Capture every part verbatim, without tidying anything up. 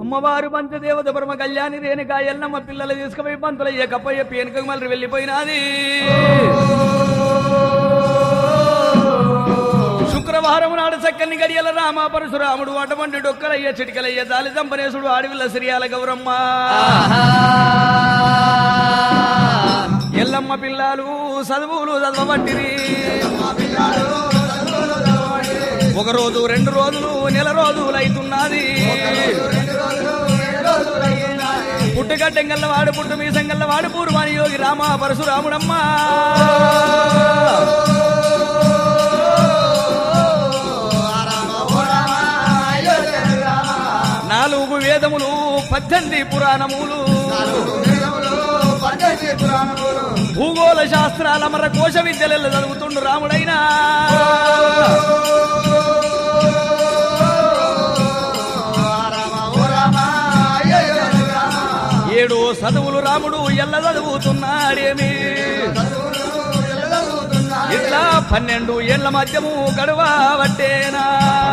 అమ్మవారు పంచదేవత బ్రహ్మ కళ్యాణి రేణుకా ఎల్లమ్మ పిల్లలు తీసుకుపోయి పంతులయ్య కప్పయ్య పేనుక మళ్ళీ వెళ్ళిపోయినది. శుక్రవారం నాడు చక్కని గడియల రామ పరశురాముడు అటువంటి డొక్కలయ్య చిటికలయ్య దాలి దంపనేశుడు ఆడవిల్ల సిరియాల గౌరమ్మ ఎల్లమ్మ పిల్లలు చదువులు చదవబట్టిరి. ఒక రోజు రెండు రోజులు నెల రోజులు అవుతున్నది. పుట్టుగడ్డెంగల్లవాడు పుట్టు మీసంగల్లవాడు పూర్వాని యోగి రామ పరశురాముడమ్మ నాలుగు వేదములు పద్దెనిమిది పురాణములు భూగోళ శాస్త్రాల మర కోశ విద్యలలో చదువుతుండు రాముడైనా. ఏడు చదువులు రాముడు ఎల్ల చదువుతున్నాడేమి. ఇట్లా పన్నెండు ఏళ్ల మధ్యము గడువ పట్టేనా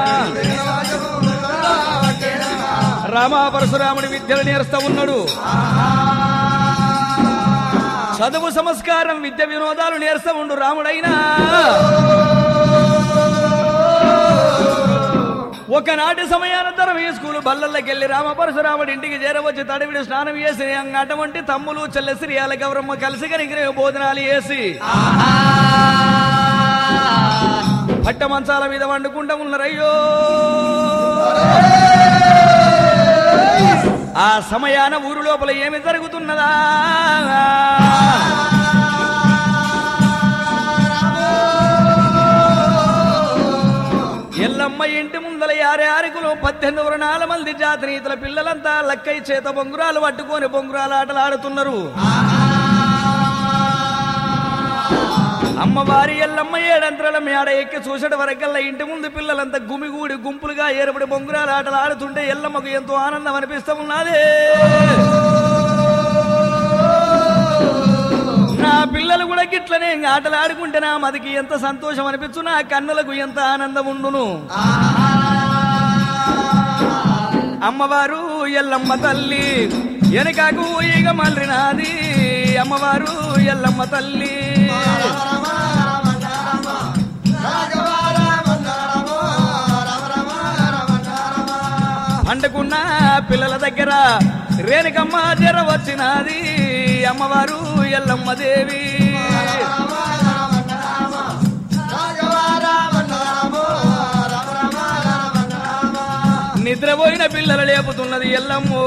రామ పరశురాముడి విద్యలు నేర్స్తా ఉన్నాడు. చదువు సంస్కారం విద్య వినోదాలు నేర్స్తా ఉండు రాముడైనా. ఒకనాటి సమయానంతరం ఈ స్కూలు బల్లల్లోకెళ్లి రామ పరశురాముడి ఇంటికి చేరవచ్చి తడివిడి స్నానం చేసి అటువంటి తమ్ములు చెల్లె శ్రీయాల గౌరమ్మ కలిసి కనిగిన భోజనాలు చేసి పట్ట మంచాల మీద వండుకుంటా ఉన్నారయ్యో. ఆ సమయాన ఊరు లోపల ఏమి జరుగుతున్నదా? ఎల్లమ్మ ఇంటి ముందల యారే ఆరుకులు పద్దెనిమిది వరణాల మంది జాతనీతుల పిల్లలంతా లక్కై చేత బొంగురాలు పట్టుకొని బొంగురాలు ఆటలు ఆడుతున్నారు. అమ్మవారి ఎల్లమ్మ ఏడంత్రాల మేడ ఎక్కి చూసట వరకల్లా ఇంటి ముందు పిల్లలంతా గుమిగూడి గుంపులుగా ఏర్పడి బొంగురాలు ఆటలు ఆడుతుంటే ఎల్లమ్మకు ఎంతో ఆనందం అనిపిస్తూ ఉన్నది. నా పిల్లలు కూడా గిట్లనే ఆటలు ఆడుకుంటే నా మదికి ఎంత సంతోషం అనిపించు, నా కన్నులకు ఎంత ఆనందం ఉండును. అమ్మవారు ఎల్లమ్మ తల్లి వెనకకు ఈగ మల్లినాది. అమ్మవారు ఎల్లమ్మ తల్లి పండుకున్న పిల్లల దగ్గర రేణుకమ్మ జర వచ్చినది. అమ్మవారు ఎల్లమ్మ దేవి నిద్రపోయిన పిల్లలు లేపుతున్నది ఎల్లమ్మో.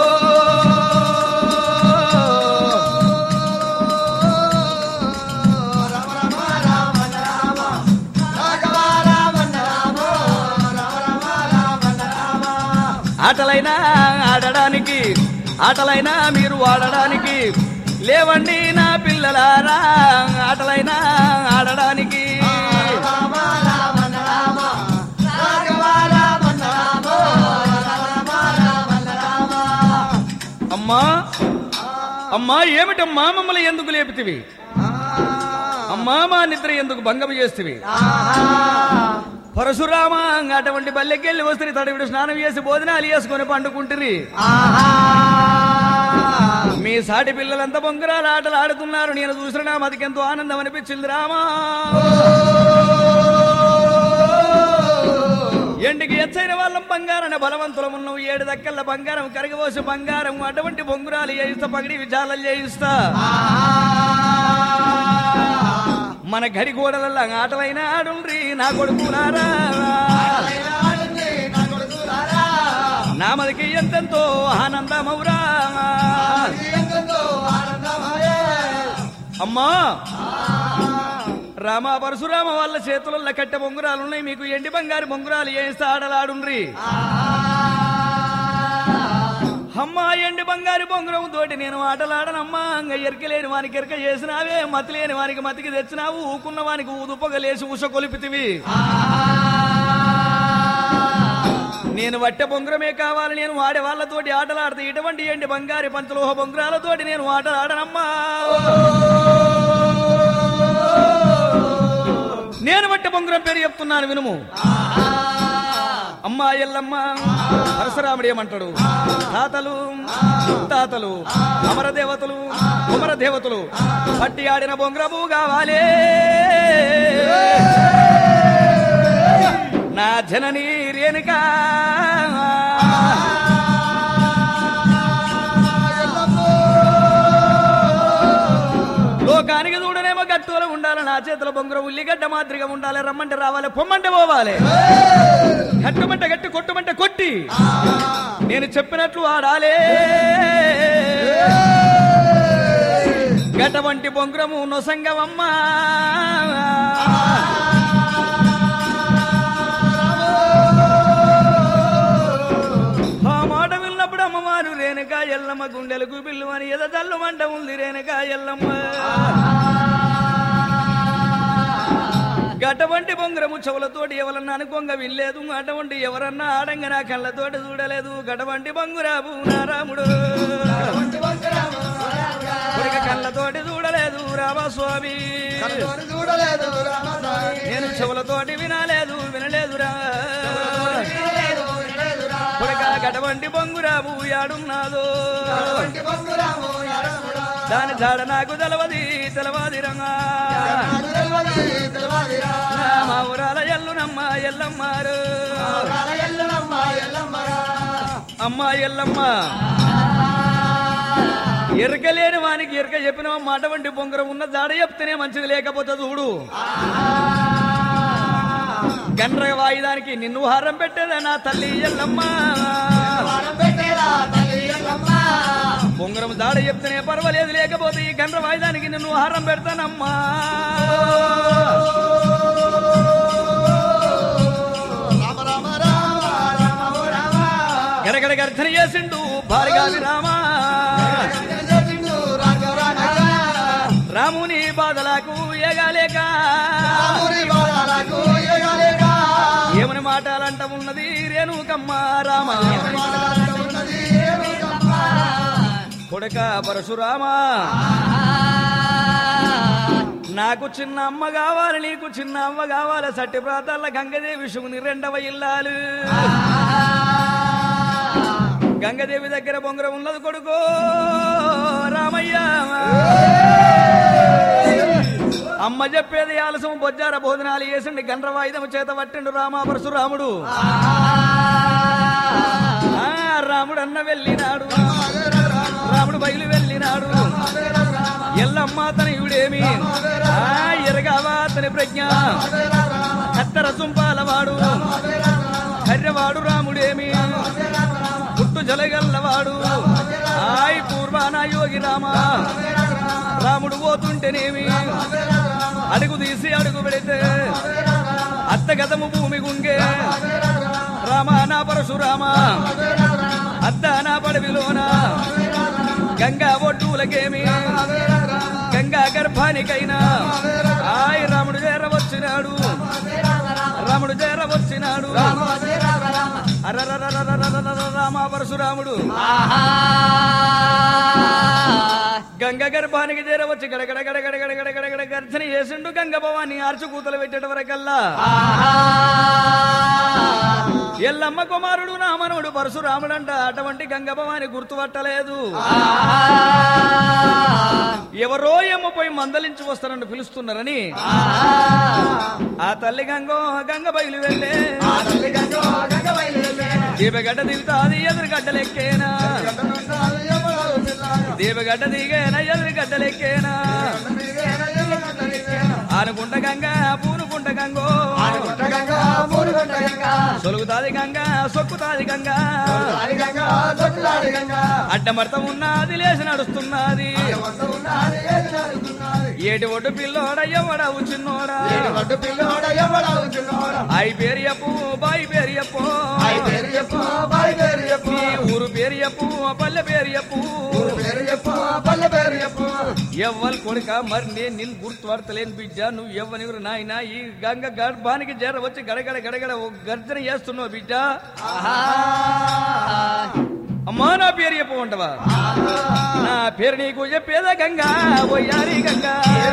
ఆటలైనా ఆడడానికి ఆటలైనా మీరు ఆడడానికి లేవండి నా పిల్లలారా, ఆటలైనా ఆడడానికి. అమ్మా అమ్మా ఏమిటమ్మా మమ్మల్ని ఎందుకు లేపుతివి? అమ్మా మా నిద్ర ఎందుకు భంగం చేస్తువి? పరశురామ అటువంటి బల్లెకెళ్ళి వస్తే తడివిడు స్నానం చేసి భోజనాలు వేసుకొని పండుకుంటురి. మీ సాటి పిల్లలంతా బొంగరాలు ఆటలు ఆడుతున్నారు. నేను చూసిన నా మదికెంతో ఆనందం అనిపించింది రామా. ఎండికి ఎచ్చైన వాళ్ళం బంగారం బలవంతులం ఉన్నావు. ఏడు దక్కల బంగారం కరిగబోసి బంగారం అటువంటి బొంగురాలు చేయిస్తా, పగిడి విచారాలు చేయిస్తా. మన గడి గోడలల్లా ఆటలైనా ఆడుండ్రి నా కొడుకులారా, నా మదికి ఎంతెంతో ఆనందమౌరా. అమ్మా రామ పరశురామ వాళ్ళ చేతులలో కట్టె బొంగురాలు ఉన్నాయి, మీకు ఎండి బంగారు బొంగురాలు వేస్తే ఆటలాడుండ్రి. అమ్మా ఎండి బంగారు బొంగురం తోటి నేను ఆటలాడనమ్మా. ఎరక లేని వానికి ఎరక చేసినావే, మతి లేని వానికి మతికి తెచ్చినావు, ఊకున్న వానికి ఊదుపగలేసి ఉష కొలిపితివి. నేను వట్టె బొంగురమే కావాలి, నేను వాడే వాళ్ళతోటి ఆటలాడితే ఇటువంటి ఎండి బంగారు పంచలోహ బొంగురాలతోటి నేను ఆటలాడనమ్మా. నేను వట్టె బొంగురం పేరు చెప్తున్నాను వినుము. అమ్మా ఎల్లమ్మ పరశురాముడు ఏమంటాడు? తాతలు తాతలు అమరదేవతలు కుమరదేవతలు పట్టి ఆడిన బొంగరము కావాలి నా జననీ రేణుకా లోకానికి చూడనేమో గట్టులో ఉండాలి, నా చేతుల బొంగరం ఉల్లిగడ్డ మాదిరిగా ఉండాలి. రమ్మంటే రావాలి, పొమ్మంటే పోవాలి. కట్టమంటే గట్టి, కొట్టమంటే కొట్టి నేను చెప్పినట్లు ఆడాలే. గట వంటి బొంగరము నొసంగమమ్మా ఆ మాట విన్నప్పుడు అమ్మవారు రేణుకా ఎల్లమ్మ గుండెలకు బిల్లు అని ఎద తల్లు మంట ఉంది రేణుకా ఎల్లమ్మ. గటువంటి బొంగరము చెవులతోటి ఎవరన్నా అనుకోంగ వినలేదు, అటువంటి ఎవరన్నా ఆడంగా నా కళ్ళతోటి చూడలేదు. గటువంటి బొంగురాబు నా రాముడు కళ్ళతోటి చూడలేదు రామస్వామి, నేను చెవులతోటి వినలేదు వినలేదురా. గటువంటి బొంగురాబు యాడున్నాదో దాని జాడ నాకు తెలవది తెలవది రంగా. మా ఊరాల ఎల్లునమ్మ ఎల్లమ్మారు అమ్మ ఎల్లమ్మ. ఎరకలేని వానికి ఎరక చెప్పిన మాట వంటి బొంగరం ఉన్న జాడ చెప్తేనే మంచిది, లేకపోతే చూడు గండ్ర వాయిదానికి నిన్ను హారం పెట్టేదా నా తల్లి ఎల్లమ్మ. బొంగరం దాడ చెప్తేనే పర్వాలేదు, లేకపోతే ఈ గండ్ర వాయిదానికి నిన్ను హారం పెడతానమ్మా. గడగడ గర్జన చేసిండు భార్గావి రామా, రాముని బాధలకు ఏగాలేక ఏమని మాటలంట ఉన్నది రేణుకమ్మ రామ. కొడక పరశురామా నాకు చిన్న అమ్మ కావాలి, నీకు చిన్న అమ్మ కావాలి. సట్టి ప్రాంతాల గంగదేవి శివుని రెండవ ఇల్లాలు. గంగదేవి దగ్గర బొంగరం ఉన్నది కొడుకో రామయ్య. అమ్మ చెప్పేది ఆలసం బొజ్జార భోజనాలు చేసిండు, గండ్ర వాయిదము చేత పట్టిండు రామ పరశురాముడు. రాముడు అన్న వెళ్ళినాడు, రాముడు బయలు వెళ్ళినాడు. ఎల్లమ్మ తనయుడేమి ఎరగావా అతని ప్రజ్ఞ, కత్తర సుంపాలవాడు కర్రెవాడు రాముడేమి పుట్టు జలగల్లవాడు. ఆయ్ పూర్వాన యోగి రామ. రాముడు పోతుంటేనేమి అడుగు తీసి అడుగు పెడితే అత్తగతము భూమి గుంగే. రామ నా పరశురామ అత్త నా పడవిలోన గంగా ఒడ్డులకేమి గంగా గర్భానికైనా ఆయ్ రాముడు చేర వచ్చినాడు, రాముడు చేర వచ్చినాడు. రామ పరశురాముడు గంగ గర్భానికి చేరవచ్చి గడగడ గడగడ గడగడ గడగడ గర్జన చేసిండు. గంగ భవాన్ని ఆర్చు కూతలు పెట్టేట వరకల్లా ఎల్లమ్మ కుమారుడు నా మనవుడు పరశురాముడంట. అటువంటి గంగ భవాని గుర్తుపట్టలేదు. ఎవరో ఏమో పోయి మందలించి వస్తారని పిలుస్తున్నారని ఆ తల్లి గంగో గంగ బయలు వెళ్ళే. దీపగడ్డ దిగుతాది ఎదురుగడ్డలెక్కేనా, దీపగడ్డ దిగేనా ఎదురుగడ్డలెక్కేనా. ఆనుకుంట గంగ పూనుకుంట గంగో సొలుగుతాది గంగ సొక్కుతాది గంగ. అడ్డమర్తం ఉన్నది లేచి నడుస్తున్నది. ఏటి ఒడ్డు పిల్లోడ ఎవడవు చిన్నోడా, ఐ పేరు చెప్పు బాయి పేరు చెప్పు, ఊరు పేరు చెప్పు పల్లె పేరు చెప్పు. ఎవ్వరు కొడుక మరి నేను నిన్ను గుర్తుపడతలేను బిడ్డ, నువ్వు ఎవ్వనివరు నాయన. ఈ గంగ గర్భానికి జర వచ్చి గడగడ గడగడ గర్జన చేస్తున్నావు బిడ్డ. అమ్మా నా పేరు చెప్పమంటవా, నా పేరు నీకు చెప్పేదా గంగా వయ్యారి గంగా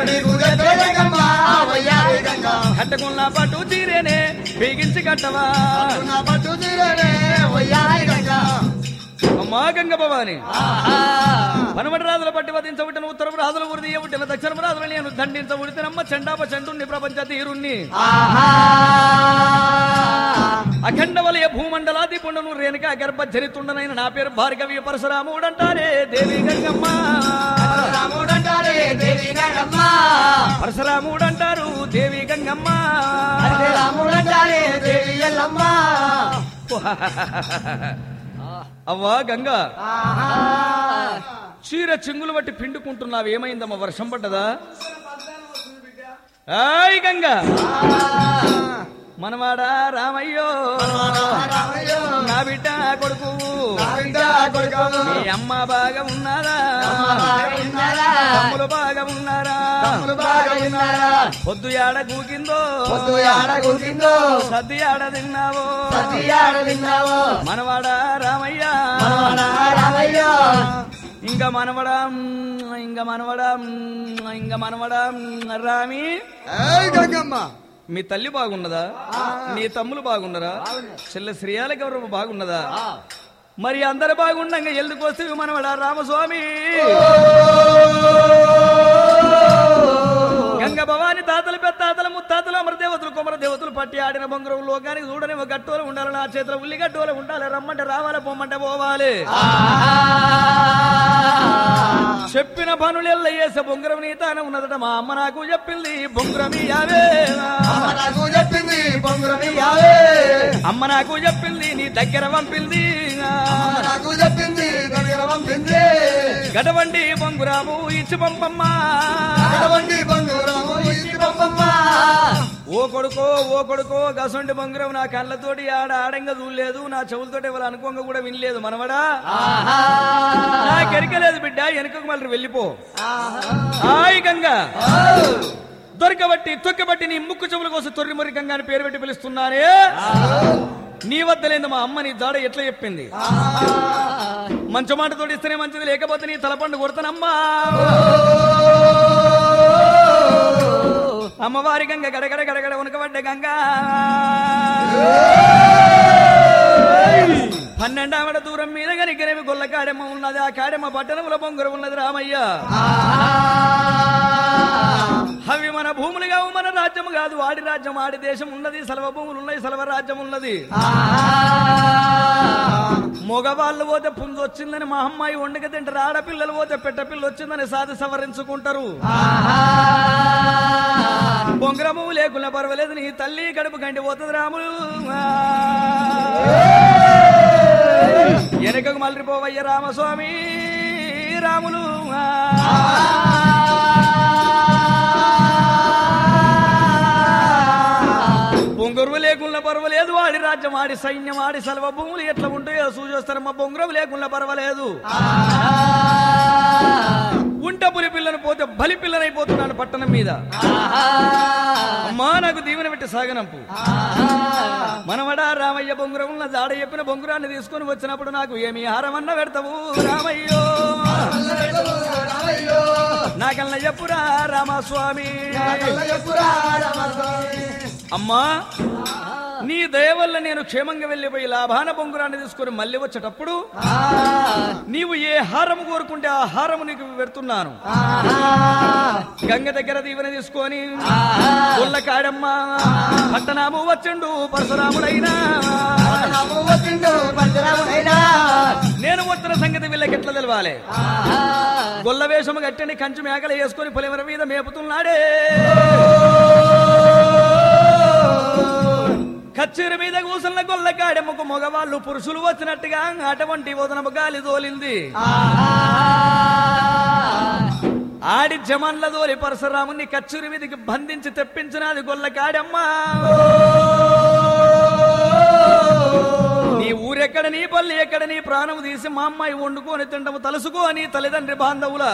కట్టకున్న పట్టు చీరేనే బిగించి కట్టవా అమ్మా గంగ భవాని పనమటి రాజుల పట్టి వధించబుట్టిన ఉత్తరపు రాజుల ఉరిది పుట్టిన దక్షిణపు రాజులు నేను దండించబుడితేనమ్మ చండాప చండుని ప్రపంచ తీరుణ్ణి అఖండ వలయ భూమండలాది పుండను రేణుక గర్భ చరితుండనైన నా పేరు భార్గవి పరశురాముడంటారే దేవి గంగమ్మ పరశురాముడంటారు దేవి గంగమ్మ అవ్వా గంగా చీర చెంగులు బట్టి పిండుకుంటున్నావు ఏమైందమ్మా వర్షం పడ్డదా ఆయ్ గంగా మనవాడా రామయ్యో నా బిడ్డ కొడుకు మీ అమ్మ బాగా ఉన్నారా తమ్ములు బాగా ఉన్నారా పొద్దు ఆడ కూకిందో సద్ది ఆడ తిన్నావో మనవాడా రామయ్య ఇంకా మనవడా ఇంకా మనవడా ఇంకా మనవడా రామి మీ తల్లి బాగున్నదా మీ తమ్ములు బాగున్నారా చెల్లె శ్రీయాల గౌరవ బాగున్నదా మరి అందరు బాగుండగా ఎందుకొస్తే మనవడా రామస్వామి గంగ భవాని తాతలు పెత్తాతలు ముత్తాతలు అమరదేవతలు కొమరదేవతలు పట్టి ఆడిన బొంగరం లోకానికి చూడని ఒక గట్టోలు ఉండాలి నా చేతుల ఉల్లిగడ్డోలు ఉండాలి రమ్మంటే రావాలి పొమ్మంటే పోవాలి చెప్పిన పనులెల్ల వేసే బొంగరం నీ తానే ఉన్నదట మా అమ్మ నాకు చెప్పింది బొంగరం యావే అమ్మ నాకు చెప్పింది నీ దగ్గర పంపింది గడవండి బొంగురాము ఇచ్చి పంపమ్మా ఓ కొడుకో ఓ కొడుకో గసండి బొంగురం నా కళ్ళతోటి ఆడ ఆడంగా చూడలేదు నా చెవులతోటి ఎవరు అనుకోంగా కూడా వినలేదు మనవడా నాకు ఎరకలేదు బిడ్డ వెనుకకు మళ్ళీ వెళ్ళిపో హాయ్ గంగా దొరకబట్టి తొక్కబట్టి నీ ముక్కు చెవుల కోసం తొర్రి మొర్రి గంగా అని పేరు పెట్టి పిలుస్తున్నానే నీ వద్ద లేదు మా అమ్మ నీ జాడ ఎట్లా చెప్పింది మంచి మాటతో ఇస్తేనే మంచిది లేకపోతే నీ తలపండు కొడతానమ్మా అమ్మవారి గంగ గడగడ గడగడ ఉనకబడ్డ గంగా పన్నెండావిడ దూరం మీద గనికనేమి గొల్ల కాడెమ్మ ఉన్నది ఆ కాడెమ్మ పట్టణముల బొంగుర ఉన్నది రామయ్య అవి మన భూములు కావు మన రాజ్యం కాదు వాడి రాజ్యం ఆడి దేశం ఉన్నది సలవ భూములు ఉన్నాయి సలవ రాజ్యం ఉన్నది మగవాళ్ళు పోతే పుంజు వచ్చిందని మా అమ్మాయి వండుక తింటారు ఆడపిల్లలు పోతే పెట్టపిల్ల వచ్చిందని సాధి సవరించుకుంటారు బొంగరము లేకుండా పర్వాలేదు నీ తల్లి గడుపు గంటి పోతుంది రాములు వెనకకు మళ్ళీపోవయ్య రామస్వామి రాములు బొంగరువు లేకుండా పర్వాలేదు వాడి రాజ్యం ఆడి సైన్యం ఆడి సలవ భూములు ఎట్లా ఉంటాయో చూసేస్తారమ్మా బొంగరం లేకుండా పర్వాలేదు ఉంట పులి పిల్లను పోతే బలి పిల్లనైపోతున్నాడు పట్టణం మీద అమ్మా నాకు దీవెన పెట్టి సాగనంపు మనవడా రామయ్య బొంగురం ఉన్న జాడ చెప్పిన బొంగురాన్ని తీసుకొని వచ్చినప్పుడు నాకు ఏమి హారమన్న పెడతావు రామయ్యో నాకల్లా చెప్పురా రామస్వామి అమ్మా నీ దయ వల్ల నేను క్షేమంగా వెళ్ళిపోయి లాభాన బొంగురాన్ని తీసుకుని మళ్ళీ వచ్చేటప్పుడు నీవు ఏ హారము కోరుకుంటే ఆ హారము నీకు పెడుతున్నాను గంగ దగ్గర దీవెన తీసుకొని ఉల్ల కాడమ్మ పట్టణాము వచ్చండు పరశురాముడైనా నేను వచ్చిన సంగతి వీళ్ళకి ఎట్లా తెలవాలి గొల్ల వేషము కట్టండి కంచు మేకలు వేసుకొని పొలిమర మీద మేపుతున్నాడే కచ్చేరు మీద కూసున్న గొల్ల కాడెమ్మకు మగవాళ్ళు పురుషులు వచ్చినట్టుగా అటువంటి వదనము గాలి తోలింది ఆడి జమన్ల దోలి పరశురాముని కచ్చేరు మీదకి బంధించి తెప్పించినది గొల్ల కాడెమ్మ నీ ఊరెక్కడ నీ పల్లి ఎక్కడ నీ ప్రాణము తీసి మా అమ్మాయి వండుకొని తిండము తలుసుకో అని తల్లిదండ్రి బాంధవుల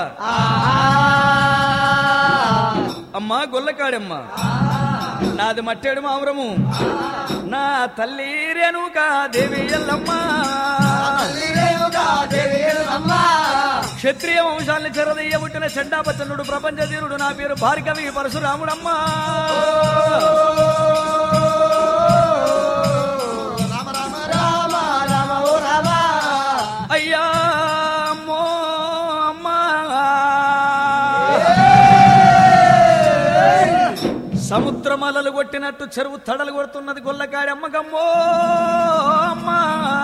అమ్మా గొల్లకాడమ్మ నాది మట్టేడు మావురము నా తల్లి రేణుకా దేవి ఎల్లమ్మ క్షత్రియ వంశాన్ని చెరదయ్య పుట్టిన చెడ్డాపచనుడు ప్రపంచ ధీరుడు నా పేరు భార్గవి పరశురాముడమ్మా అయ్యా అమ్మో అమ్మా సముద్రమలలు కొట్టినట్టు చెరువు తడలు కొడుతున్నది గొల్లకాడి అమ్మకమ్మో అమ్మా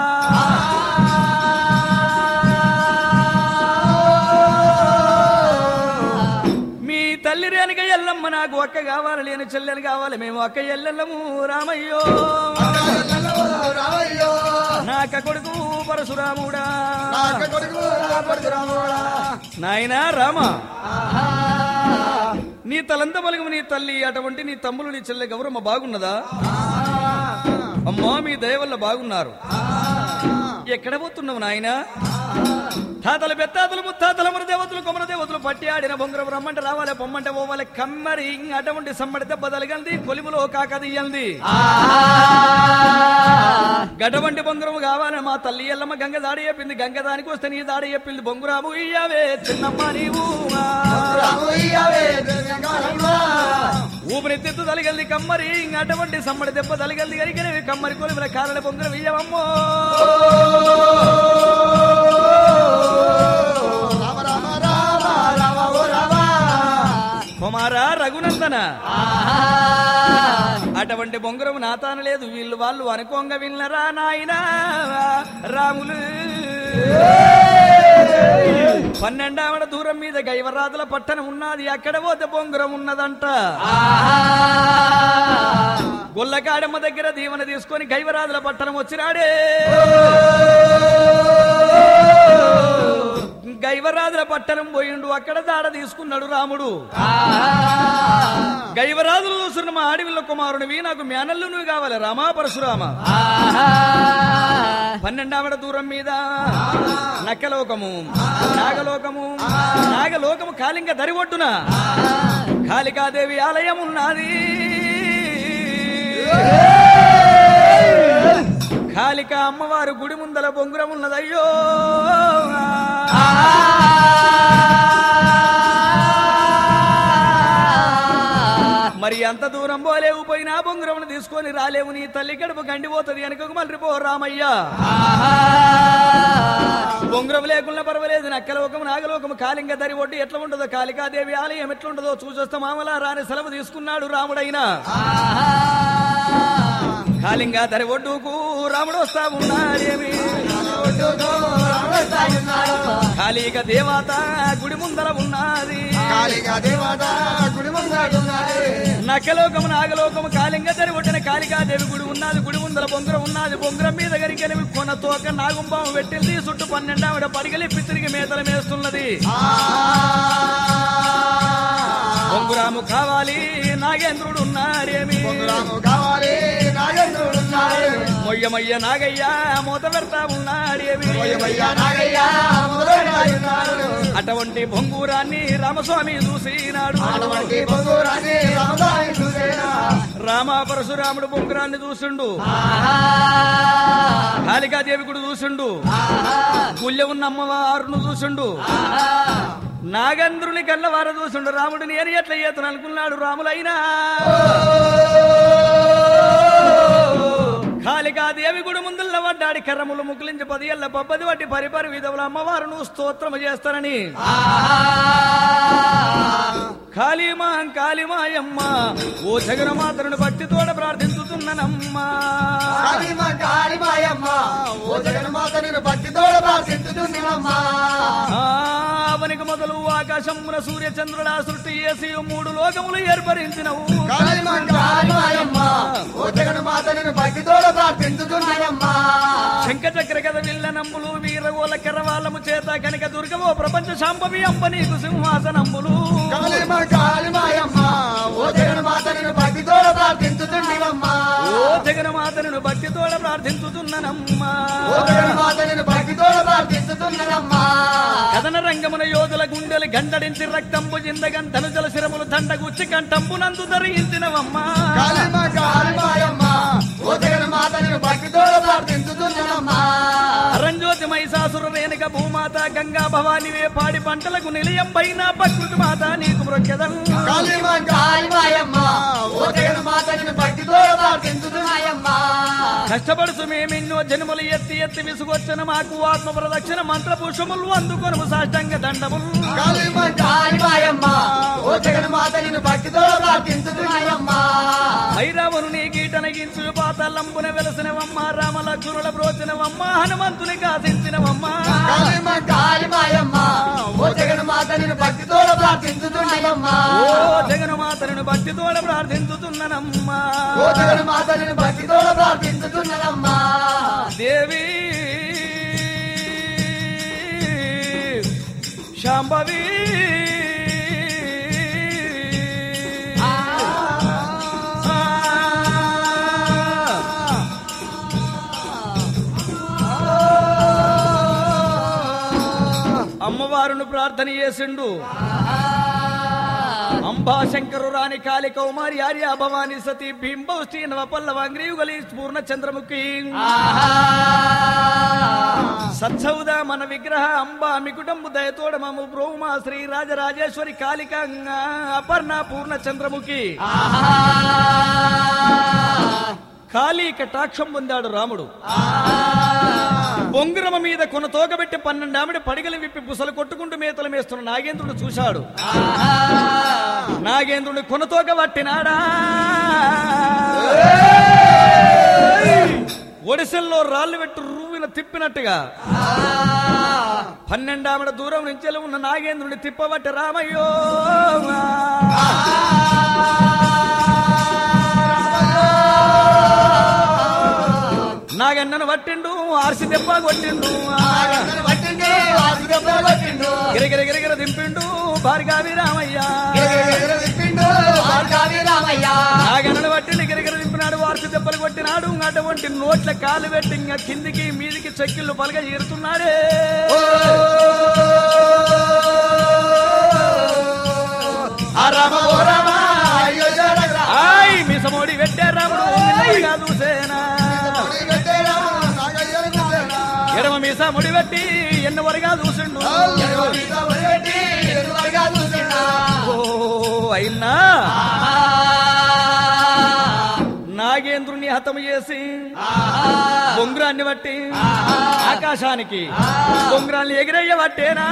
మీ తల్లి రేణుక ఎల్లమ్మ నాకు అక్క కావాలి లేని చెల్లెని కావాలి మేము అక్క ఎల్లెల్లము రామయ్యో నాక కొడుకు పరశురాముడా నాయనా రామ నీ తలంత బలగము నీ తల్లి అటువంటి నీ తమ్ములు నీ చెల్లె గౌరమ్మ బాగున్నదా అమ్మా మీ దయ వల్ల బాగున్నారు ఎక్కడ పోతున్నావు నాయనా తాతలు బెత్తాతలు ముత్తాతలు మన దేవతలు కొమర దేవతలు పట్టి ఆడిన బొంగరం రమ్మంటే రావాలి పొమ్మంటే పోవాలి కమ్మరి అటువంటి సమ్మడి దెబ్బ తలగంది కొలిములో కాకదీయంది గడవంటి బొంగరం కావాలని మా తల్లి ఎల్లమ్మ గంగ దాడి చెప్పింది గంగ దానికి వస్తే నీ దాడి చెప్పింది బొంగురాము ఇయ్యావే చిన్నమ్మ నీవు ఊపిరితిత్తు తలగల్ది కమ్మరి అటువంటి సమ్మడి దెబ్బ తలగల్ది కరిగినవి కమ్మరి కొలిముల కారణ బొంగరం ఇయ్యవమ్మో కుమారా రఘునందన అటువంటి బొంగరం నాతాన లేదు వీళ్ళు వాళ్ళు అనుకోంగా విన్నరా నాయనా రాములు పన్నెండావిడ దూరం మీద గైవరాజుల పట్టణం ఉన్నది అక్కడ పోతే బొంగరం ఉన్నదంట గొల్లకాడమ్మ దగ్గర దీవెన తీసుకొని గైవరాజుల పట్టణం వచ్చినాడే గైవరాజుల పట్టణం పోయిండు అక్కడ దాడ తీసుకున్నాడు రాముడు గైవరాజులు చూసిన మా ఆడివిల్ల కుమారునివి నాకు మేనల్లు నువ్వు కావాలి రామా పరశురామ పన్నెండావిడ దూరం మీద నక్కలోకము నాగలోకము నాగలోకము కాళింగ దరివొడ్డున కాళికాదేవి ఆలయం ఉన్నది కాళిక అమ్మవారు గుడి ముందల బొంగురం ఉన్నదయ్యో మరి అంత దూరం పోలేవు పోయినా బొంగురమును తీసుకొని రాలేవు నీ తల్లి గడుపు గండిపోతుంది అనుకోక మళ్ళీ పో రామయ్యా బొంగురం లేకుండా పర్వాలేదు నక్కలోకము నాగలోకము కాళింగ దరి ఒడ్డు ఎట్లా ఉంటుందో కాళికాదేవి ఆలయం ఎట్లా ఉంటుందో చూసొస్తా మామలా రాని సెలవు తీసుకున్నాడు రాముడైనా కాళింగ దరి ఒడ్డుకు రాముడు వస్తా ఉన్నాడేమి కాళిక దేవత గుడి ముందర ఉన్నది నక్కలోకము నాగలోకము కాళింగ దరి ఒడ్డున కాళికాదేవి గుడి ఉన్నది గుడి ముందర బొంగురం ఉన్నది బొంగురం మీద గరికెనివి కొన తోక నాగుంబాము పెట్టింది చుట్టూ పన్నెండావిడ పడిగలిప్పి తిరిగి మేతలు మేస్తున్నది బొంగురాము కావాలి నాగేంద్రుడు ఉన్నాడేమి మొయ్యమయ్య నాగయ్య మూత పెడతా ఉన్నాడేమి అటువంటి బొంగూరాన్ని రామస్వామి చూసినాడు రామ పరశురాముడు బొంగురాన్ని చూసిండు కాళికాదేవి కూడా చూసిండు గుళ్ళె ఉన్న అమ్మవారును చూసిండు నాగేంద్రుని కళ్ళవార చూసిండు రాముడు నేను ఎట్లా చేతను అనుకున్నాడు రాములైనా కాళికాదేవి గుడి ముందుల్లో పడ్డాడి కర్రములు ముకులించి పది ఏళ్ళ పబ్బది వట్టి పరిపరి విధవుల అమ్మవారును స్తోత్రము చేస్తానని కాళీమా కాళీమాయమ్మ ఓ జగన్మాతను భక్తి తోడ ప్రార్థించుతున్నానమ్మా అవనికి మొదలు ఆకాశమున సూర్య చంద్రుల సృష్టి చేసి మూడు లోకములు ఏర్పరించినవు శంఖ చక్ర కథ విల్ల నంబులు వీరగోల కెరవాలము చేత కనుక దుర్గమో ప్రపంచ శాంభవి అంబ నీకు సింహాసనంబులు ఓ జగన్మాతను భక్తితోడ ప్రార్థించుతున్నానమ్మా కథన రంగమున యోధుల గుండెలు గండడించి రక్తంబు జిందగంటను జల శిరములు దండగుచ్చి కంఠంబు నందు ధరించినవమ్మా అరంజ్యోతి పార్వతి మహిషాసుర రేణుక భూమాత గంగా భవానివే పాడి పంటలకు నిలయం పైన ప్రకృతి మాత నీకు మృక్యదం కష్టపడుతూ మేమెన్నో జన్మలు ఎత్తి ఎత్తి విసుగొచ్చిన మాకు ఆత్మ ప్రదక్షిణ మంత్ర పుష్పములు అందుకొను సాష్టంగ దండములు భైరవును నీ గీటనగించు పాతలంబున వెలసినవమ్మ రామ లక్ష్మణుల బ్రోచినవమ్మ హనుమంతుని కాసించినవమ్మ ఓ జగన్ మాతను భక్తితోడ ప్రార్థించుతున్నానమ్మా దేవి శాంభవి అమ్మవారును ప్రార్థన చేసిండు అంబాశంకరు రాణి కాళి కౌమారి ఆర్య భవాని సతీ బింబౌష్టి నవపల్లవాంగ్రీయుగలి పూర్ణ చంద్రముఖి సత్సౌద మన విగ్రహ అంబా మికుటంబు దయతోడ మము బ్రోమా శ్రీ రాజరాజేశ్వరి కాళిక అపర్ణ పూర్ణ చంద్రముఖి కాళీ కటాక్షం పొందాడు రాముడు. బొంగురమ మీద కొన తోకబెట్టి పన్నెండామిడి పడిగలు విప్పి బుసలు కొట్టుకుంటూ మేతలు మేస్తున్న నాగేంద్రుడు చూశాడు. నాగేంద్రుని కొన తోక పట్టినాడా ఒడిసెల్లో రాళ్లు పెట్టి రువ్విన తిప్పినట్టుగా పన్నెండామిడ దూరం నుంచి ఉన్న నాగేంద్రుని తిప్పబట్టి రామయ్యో నాగన్నను పట్టిండు ఆర్సి దెబ్బ కొట్టిండు గిరగిర గిరగిర దింపిండు భార్గావి రామయ్య నాగన్నను పట్టిండు గిరగిర దింపినాడు ఆర్సి దెబ్బలు కొట్టినాడు. అటువంటి నోట్ల కాలు పెట్టి ఇంకా కిందికి మీదికి చెక్కిళ్ళు పలక చేరుతున్నాడే. మిసమోడి పెట్టే రాముడు కాదు సేనా ఎడమ మీస ముడిపెట్టి ఎన్న వరగా చూసిండు. ఓ అయినా నాగేంద్రుని హతము చేసి బొంగురాన్ని బట్టి ఆకాశానికి బొంగురాన్ని ఎగిరేయబట్టేనా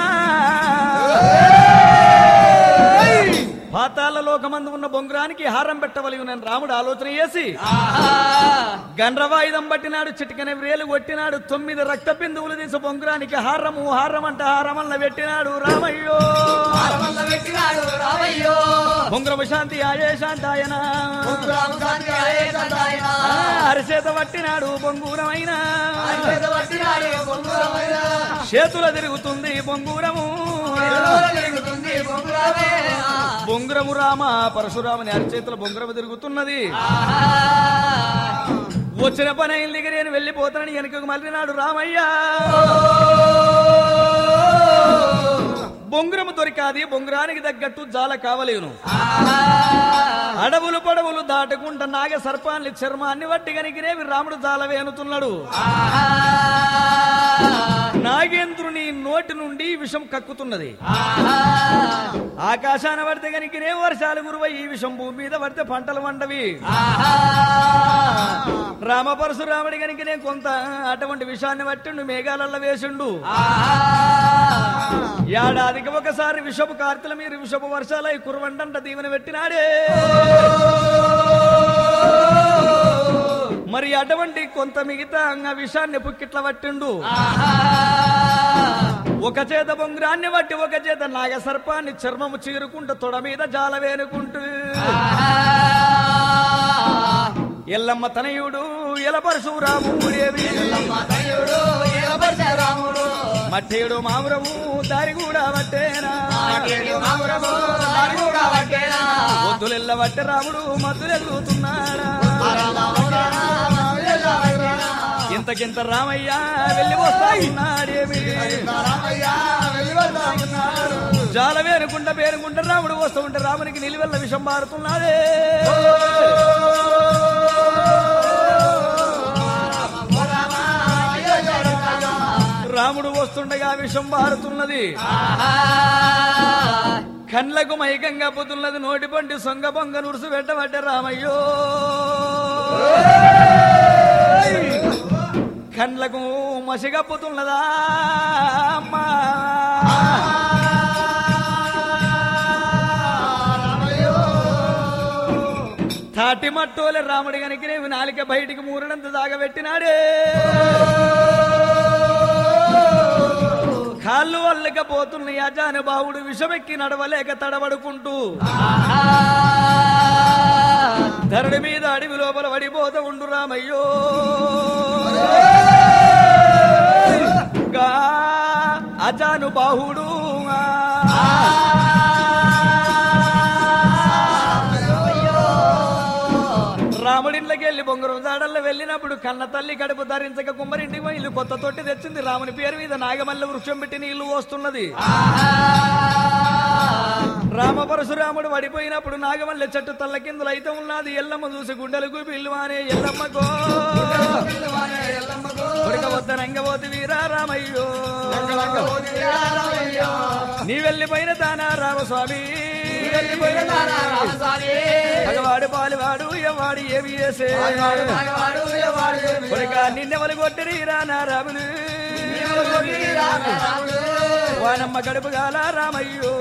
పాతాళ లోకమందు ఉన్న బొంగురానికి హారం పెట్టవలయునని రాముడు ఆలోచన చేసి గండ్రవాయుధం పట్టినాడు. చిటికన వ్రేలు కొట్టినాడు. తొమ్మిది రక్త బిందువులు తీసి బొంగురానికి హారము హారం అంట హారమల్ల పెట్టినాడు. రామయ్యో బొంగురము శాంతి ఆయే శాంతాయన హరిచేత పట్టినాడు బొంగూరమైన చేతుల తిరుగుతుంది బొంగూరము బొంగురము రామ పరశురాముని అరిచేతుల బొంగురము తిరుగుతున్నది. వచ్చిన పని అయిన దగ్గర నేను వెళ్ళిపోతానని వెనకకు మళ్ళీనాడు రామయ్య. బొంగురము దొరికాది బొంగురానికి తగ్గట్టు జాల కావలేను. అడవులు పడవులు దాటుకుంటా నాగ సర్పాన్ని చర్మాన్ని వట్టి కనికినేవి రాముడు జాల వేనుతున్నాడు. నాగేంద్రుని నోటి నుండి విషం కక్కుతున్నది. ఆకాశాన పడితే కనికినే వర్షాలు గురువై ఈ విషం భూమి మీద పడితే పంటలు వండవి. రామ పరశురాముడి కనికినే కొంత అటువంటి విషాన్ని పట్టిండు మేఘాలల్ల వేసిండు. ఏడాదికి ఒకసారి విషపు కార్తెల మీరు విషపు వర్షాలై కురవండంట దీవెన పెట్టినాడే. మరి అటువంటి కొంత మిగతా విషాన్ని పుక్కిట్ల పట్టిండు. ఒక చేత బొంగురాన్ని బట్టి ఒక చేత నాగ సర్పాన్ని చర్మము చీరుకుంటూ తొడ మీద జాల వేనుకుంటూ ఎల్లమ్మ తనయుడు ఎల పరశురాముడేవి మట్టేడు మామురము దారి కూడా పట్టేనా వద్దులెల్ల పట్టే రాముడు మద్దులెదుగుతున్నాడా. ఇంతకింత రామయ్య వెళ్ళి వస్తా ఉన్నాడేమి జాల వేరుకుంటా పేరుకుంటా రాముడు వస్తూ ఉంటే రామునికి నిలువెల్ల విషం పారుతున్నాడే. రాముడు వస్తుండగా విషం బారుతున్నది, కళ్ళకు మైకంగా పోతున్నది, నోటి పంటి సొంగ పొంగ నుడుసు పెట్టబట్టే రామయ్యో. కళ్ళకు మసిగప్పుతున్నదా అమ్మా, తాటి మట్టోలే రాముడి గనికి నేవి నాలిక బయటికి మూరడంత దాగబెట్టినాడే. కాళ్ళు వల్లకపోతున్న యజానుబావుడు విషమెక్కి నడవలేక తడబడుకుంటూ ధరణి మీద అడవి లోపల పడిపోతూ ఉండు రామయ్యో. అజానుబాహుడు రాముడింట్లోకి వెళ్ళి బొంగరం దాడల్లో వెళ్ళినప్పుడు కన్న తల్లి కడుపు ధరించక కుమ్మరింటికి ఇల్లు కొత్త తొట్టి తెచ్చింది. రాముని పేరు మీద నాగమల్ల వృక్షం పెట్టి నీళ్లు వస్తున్నది. రామ పరశురాముడు పడిపోయినప్పుడు నాగమల్లె చెట్టు తల్ల కిందులు అయితే ఉన్నది. ఎల్లమ్మ చూసి గుండెలకు పిల్లు అనే ఎల్లమ్మకో ఉడకవద్ద రంగవోతి వీరా రామయ్యో, నీ వెళ్ళిపోయిన తానా రామస్వామి, మగవాడు పాలువాడు ఎవడు ఏమి చేసే నిన్నెవలు కొట్టరి రానా రాములు, వానమ్మ గడుపు గాల రామయ్యో,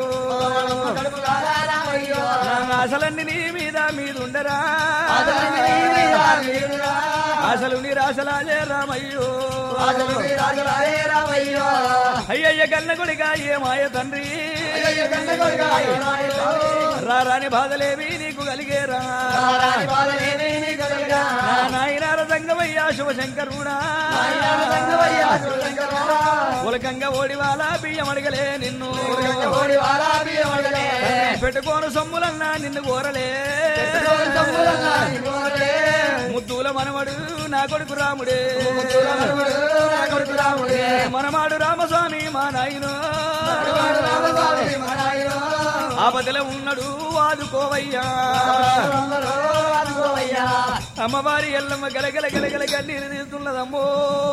ఆశలన్నీ నీ మీద మీద ఉండరా, ఆశలు నీ రాశలాజే రామయ్యో. అయ్యయ్య కన్న కొడిగా ఏ మాయ తండ్రి, రారాని బాధలేవి నీకు కలిగేరా, నాయనార సంగమయ్యా శివశంకరుడా, ఉలకంగా ఓడివాలా బియ్యం అడగలే నిన్ను, పెట్టుకోను సొమ్ములన్నా నిన్ను కోరలే, ముద్దుల మనవడు నా కొడుకు రాముడే, మనమాడు రామస్వామి మా నాయను, ఆపదలో ఉన్నాడు ఆదుకోవయ్యా, అమ్మవారి ఎల్లమ్మ గలగల గలగల కన్నీరు తీస్తున్నదమ్మో.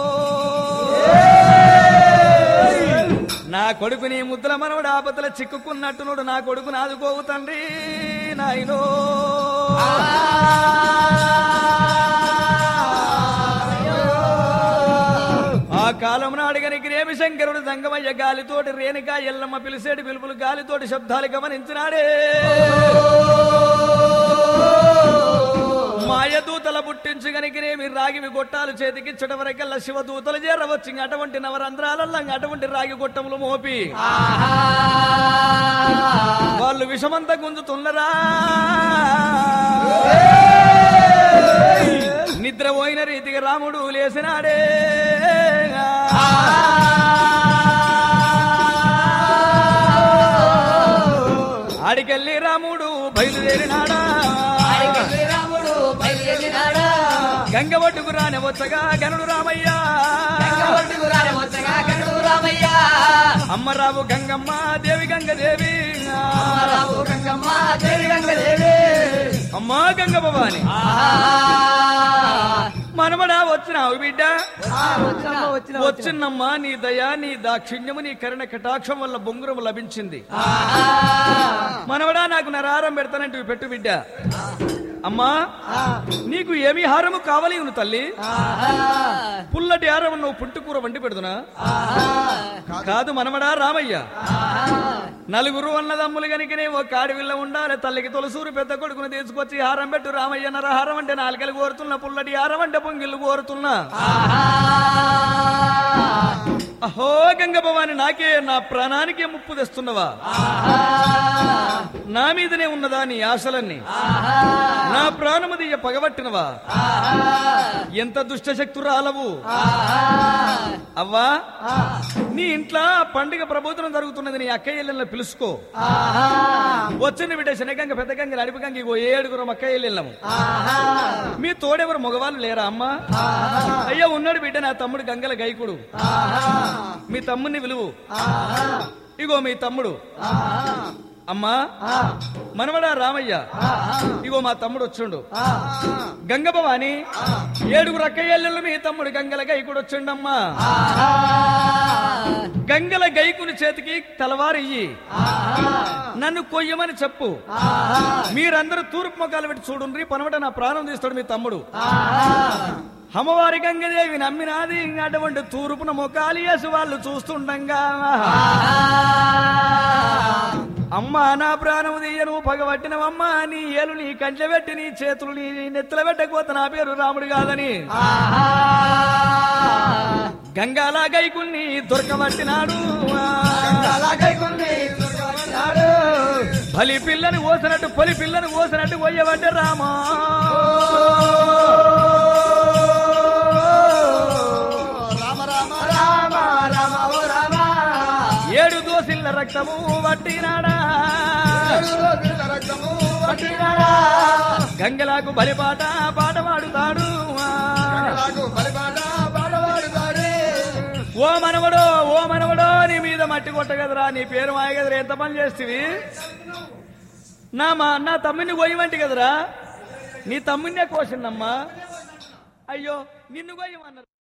నా కొడుకుని ముద్దుల మనవడు ఆపదల చిక్కుకున్నట్టునుడు, నా కొడుకుని ఆదుకోవు తండ్రి నాయనో. ఆ కాలం నాడిగనికి రేమి శంకరుడు సంగమయ్య గాలితోటి రేణుక ఎల్లమ్మ పిలిసేటి పిలుపులు గాలితోటి శబ్దాలు గమనించినాడే. మాయదూతల పుట్టించు గనికినేమి రాగివి గొట్టాలు చేతికిచ్చట వరకల్లా శివదూతలు చేరవచ్చు. అటువంటి నవరంధ్రాలల్లా అటువంటి రాగి గొట్టములు మోపి వాళ్ళు విషమంతా గుంజుతున్నరా. నిద్రపోయిన రీతిగా రాముడు లేసినాడే. ఆడికెళ్ళి రాముడు బయలుదేరినాడా, గంగ ఒడ్డుకు రాని వచ్చగా గనుడు రామయ్య, అమ్మరావు గంగమ్మ దేవి గంగదేవి, అమ్మా గంగ భవాని మనమడా వచ్చినావు బిడ్డ, వచ్చినమ్మా నీ దయా నీ దాక్షిణ్యము నీ కరుణ కటాక్షం వల్ల బొంగురము లభించింది. మనవడా నాకు నరారం పెడతానంటే పెట్టు బిడ్డ. అమ్మా నీకు ఏమి హారము కావాలి నువ్వు తల్లి? పుల్లటి హారం నువ్వు పుట్టుకూర వండి పెడుతున్నా? కాదు మనమడా రామయ్య, నలుగురు అన్నదమ్ములు గనికనే ఓ కాడివిల్ల ఉండాలి. తల్లికి తొలసూరు పెద్ద కొడుకును తీసుకొచ్చి హారం పెట్టు రామయ్య. నరహారం అంటే నాలుకలు కోరుతున్నా, పుల్లటి హారం అంటే పొంగిళ్ళు కోరుతున్నా. అహో గంగ భవాని, నాకే నా ప్రాణానికే ముప్పు తెస్తున్నవా? నా మీదనే ఉన్నదా నీ ఆశలన్నీ? నా ప్రాణమదియ పగబట్టినవా? ఎంత దుష్టశక్తురాలవు అవ్వా. నీ ఇంట్లో పండుగ ప్రబోధనం జరుగుతున్నది, నీ అక్క ఇళ్ళ పిలుచుకో. వచ్చిన బిడ్డ శనగంగ పెద్ద గంగ అడిపి గంగ ఇగో ఏడుగురం అక్క ఇళ్ళము. మీ తోడెవరు మగవాళ్ళు లేరా అమ్మా? అయ్యా ఉన్నాడు బిడ్డ, నా తమ్ముడు గంగల గైకుడు. మీ తమ్ముడిని విలువు. ఇగో మీ తమ్ముడు అమ్మా మనవడా రామయ్య, ఇగో మా తమ్ముడు వచ్చిండు. గంగ భవాని ఏడుగురు అక్కయ్యలు మీ తమ్ముడు గంగల గైకుడు వచ్చిండమ్మా. గంగల గైకుని చేతికి తలవారియ్యి నన్ను కొయ్యమని చెప్పు. మీరందరూ తూర్పు ముఖాలు పెట్టి చూడుండ్రి, పనవట నా ప్రాణం తీస్తాడు మీ తమ్ముడు. అమ్మవారి గంగదేవి నమ్మినాది, అటువంటి తూర్పున ముఖాలు వేసి వాళ్ళు చూస్తుండగా అమ్మా నా ప్రాణం తీయను పగబట్టినవమ్మా, నీ ఏలు నీ కంచె పెట్టి నీ చేతులు నీ నెత్తల పెట్టకపోతే నా పేరు రాముడు కాదని గంగాలా గైకుల్ని దొరకబట్టినాడు. బలి పిల్లని కోసినట్టు పొలి పిల్లని కోసినట్టు పోయేవడ్డ రామా. ఏడు దోసిల్ల రక్తము పట్టినాడా, గంగలాకు బలిపాట పాట పాడుతాడు. ఓ మనవడో ఓ మనవడో నీ మీద మట్టి కొట్టగదరా, నీ పేరు మాయగదరా, ఎంత పని చేస్తేవి. నా మా నా తమ్ముని కొయ్యమంటి కదరా, నీ తమ్మునే కోసిందమ్మా. అయ్యో నిన్ను కొయ్యమన్నారు.